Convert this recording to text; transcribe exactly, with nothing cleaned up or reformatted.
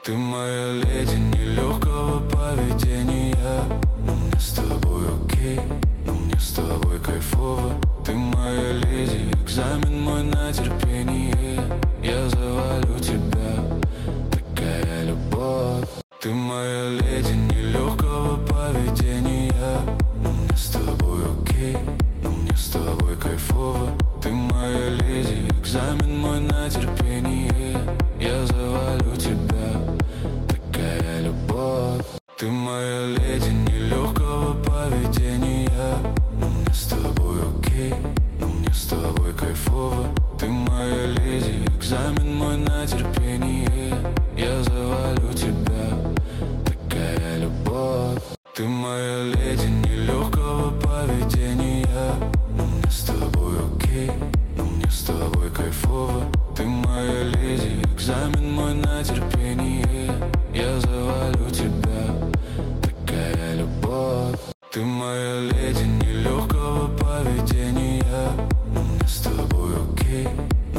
Ты моя леди нелегкого поведения. Но мне с тобой окей, но мне с тобой кайфово. Ты моя леди, экзамен мой на терпение. Я завалю тебя, такая любовь. Ты моя леди нелегкого поведения. Но мне с тобой окей, но мне с тобой кайфово. Ты моя леди, экзамен мой на терпение. Я завалю тебя, такая любовь. Ты моя леди нелегкого поведения. Но мне с тобой окей, но мне с тобой кайфово. Ты моя леди, экзамен мой на терпение. Я завалю тебя, такая любовь. Ты моя леди нелегкого поведения. Но мне с тобой окей, но мне с тобой кайфово. Ты моя леди, экзамен мой на терпение. Я завалю тебя, такая любовь. Ты моя леди нелегкого